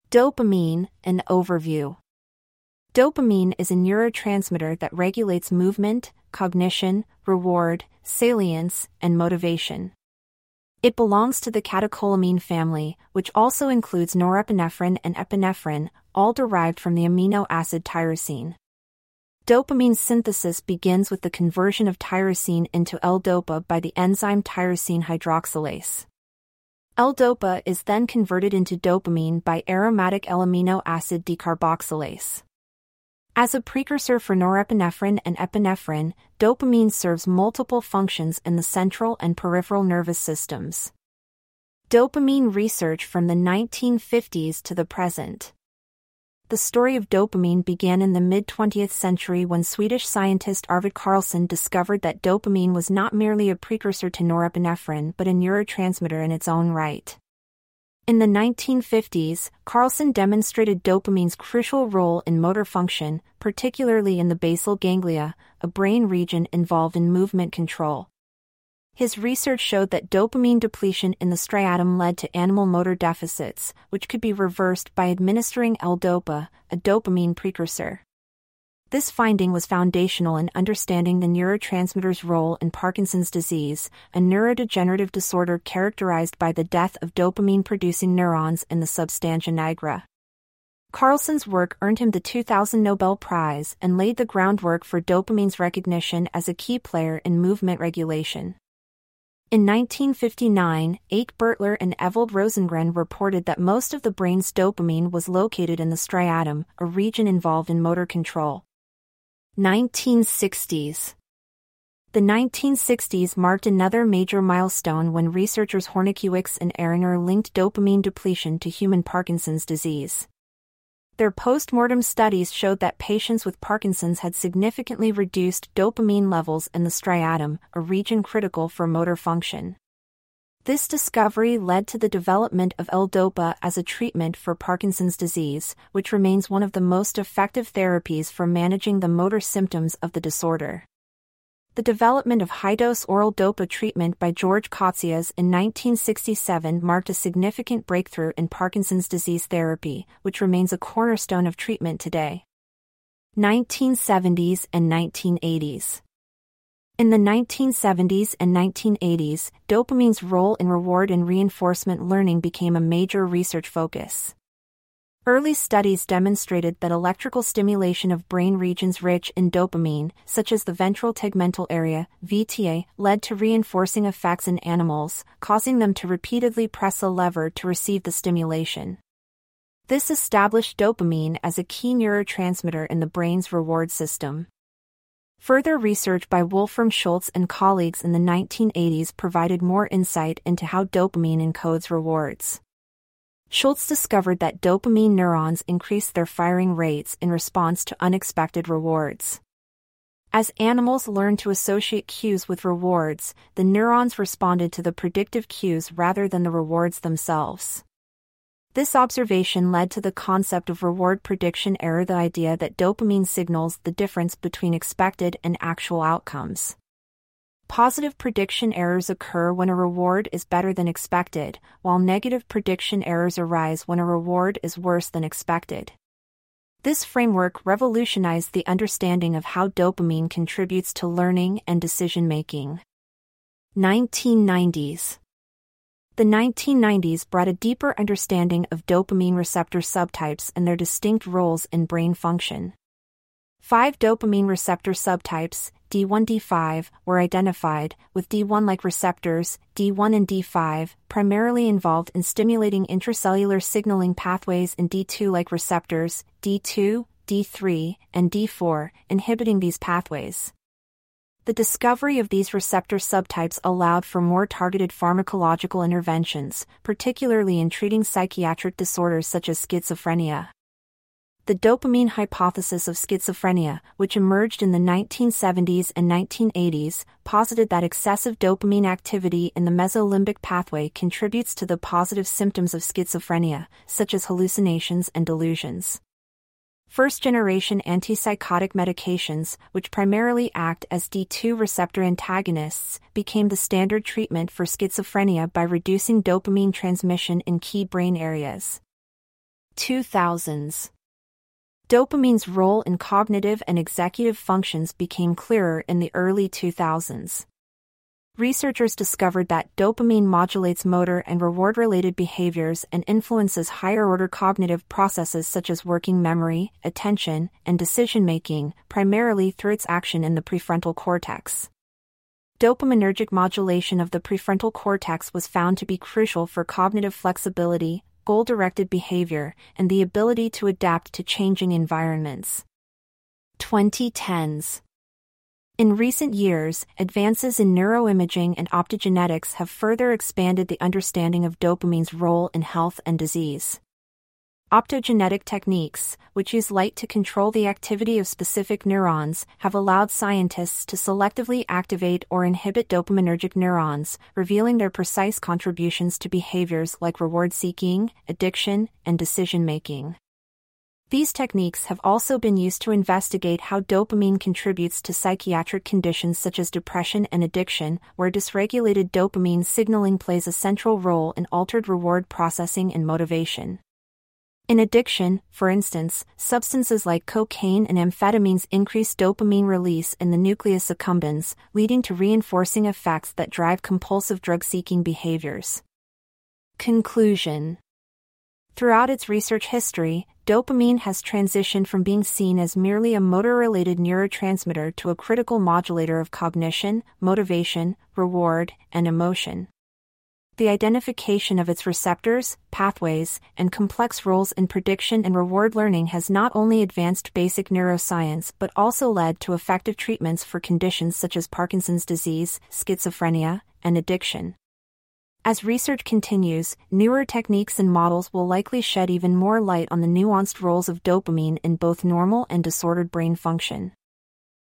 Dopamine, an overview. Dopamine is a neurotransmitter that regulates movement, cognition, reward, salience, and motivation. It belongs to the catecholamine family, which also includes norepinephrine and epinephrine, all derived from the amino acid tyrosine. Dopamine synthesis begins with the conversion of tyrosine into L-DOPA by the enzyme tyrosine hydroxylase. L-DOPA is then converted into dopamine by aromatic L-amino acid decarboxylase. As a precursor for norepinephrine and epinephrine, dopamine serves multiple functions in the central and peripheral nervous systems. Dopamine research from the 1950s to the present. The story of dopamine began in the mid-20th century when Swedish scientist Arvid Carlsson discovered that dopamine was not merely a precursor to norepinephrine but a neurotransmitter in its own right. In the 1950s, Carlsson demonstrated dopamine's crucial role in motor function, particularly in the basal ganglia, a brain region involved in movement control. His research showed that dopamine depletion in the striatum led to animal motor deficits, which could be reversed by administering L-DOPA, a dopamine precursor. This finding was foundational in understanding the neurotransmitter's role in Parkinson's disease, a neurodegenerative disorder characterized by the death of dopamine-producing neurons in the substantia nigra. Carlsson's work earned him the 2000 Nobel Prize and laid the groundwork for dopamine's recognition as a key player in movement regulation. In 1959, Ake Bertler and Evald Rosengren reported that most of the brain's dopamine was located in the striatum, a region involved in motor control. 1960s. The 1960s marked another major milestone when researchers Hornikuix and Ehringer linked dopamine depletion to human Parkinson's disease. Their post-mortem studies showed that patients with Parkinson's had significantly reduced dopamine levels in the striatum, a region critical for motor function. This discovery led to the development of L-DOPA as a treatment for Parkinson's disease, which remains one of the most effective therapies for managing the motor symptoms of the disorder. The development of high-dose oral DOPA treatment by George Kotzias in 1967 marked a significant breakthrough in Parkinson's disease therapy, which remains a cornerstone of treatment today. 1970s and 1980s. In the 1970s and 1980s, dopamine's role in reward and reinforcement learning became a major research focus. Early studies demonstrated that electrical stimulation of brain regions rich in dopamine, such as the ventral tegmental area, VTA, led to reinforcing effects in animals, causing them to repeatedly press a lever to receive the stimulation. This established dopamine as a key neurotransmitter in the brain's reward system. Further research by Wolfram Schultz and colleagues in the 1980s provided more insight into how dopamine encodes rewards. Schultz discovered that dopamine neurons increase their firing rates in response to unexpected rewards. As animals learned to associate cues with rewards, the neurons responded to the predictive cues rather than the rewards themselves. This observation led to the concept of reward prediction error, the idea that dopamine signals the difference between expected and actual outcomes. Positive prediction errors occur when a reward is better than expected, while negative prediction errors arise when a reward is worse than expected. This framework revolutionized the understanding of how dopamine contributes to learning and decision-making. 1990s. The 1990s brought a deeper understanding of dopamine receptor subtypes and their distinct roles in brain function. 5 dopamine receptor subtypes, D1-D5, were identified, with D1-like receptors, D1 and D5, primarily involved in stimulating intracellular signaling pathways, and D2-like receptors, D2, D3, and D4, inhibiting these pathways. The discovery of these receptor subtypes allowed for more targeted pharmacological interventions, particularly in treating psychiatric disorders such as schizophrenia. The dopamine hypothesis of schizophrenia, which emerged in the 1970s and 1980s, posited that excessive dopamine activity in the mesolimbic pathway contributes to the positive symptoms of schizophrenia, such as hallucinations and delusions. First-generation antipsychotic medications, which primarily act as D2 receptor antagonists, became the standard treatment for schizophrenia by reducing dopamine transmission in key brain areas. 2000s. Dopamine's role in cognitive and executive functions became clearer in the early 2000s. Researchers discovered that dopamine modulates motor and reward-related behaviors and influences higher-order cognitive processes such as working memory, attention, and decision-making, primarily through its action in the prefrontal cortex. Dopaminergic modulation of the prefrontal cortex was found to be crucial for cognitive flexibility, goal-directed behavior, and the ability to adapt to changing environments. 2010s. In recent years, advances in neuroimaging and optogenetics have further expanded the understanding of dopamine's role in health and disease. Optogenetic techniques, which use light to control the activity of specific neurons, have allowed scientists to selectively activate or inhibit dopaminergic neurons, revealing their precise contributions to behaviors like reward-seeking, addiction, and decision-making. These techniques have also been used to investigate how dopamine contributes to psychiatric conditions such as depression and addiction, where dysregulated dopamine signaling plays a central role in altered reward processing and motivation. In addiction, for instance, substances like cocaine and amphetamines increase dopamine release in the nucleus accumbens, leading to reinforcing effects that drive compulsive drug-seeking behaviors. Conclusion. Throughout its research history, dopamine has transitioned from being seen as merely a motor-related neurotransmitter to a critical modulator of cognition, motivation, reward, and emotion. The identification of its receptors, pathways, and complex roles in prediction and reward learning has not only advanced basic neuroscience but also led to effective treatments for conditions such as Parkinson's disease, schizophrenia, and addiction. As research continues, newer techniques and models will likely shed even more light on the nuanced roles of dopamine in both normal and disordered brain function.